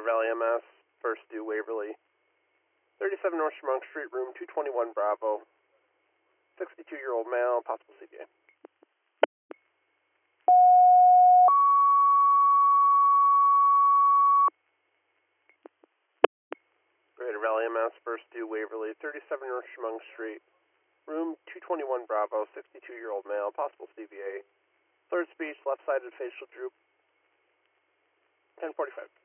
Greater Valley MS, First Due Waverly, 37 North Chemung Street, room 221 Bravo, 62-year-old male, possible CPA. Greater Valley MS, First Due Waverly, 37 North Chemung Street, room 221 Bravo, 62-year-old male, possible CVA. Third speech, left-sided facial droop, 10:45.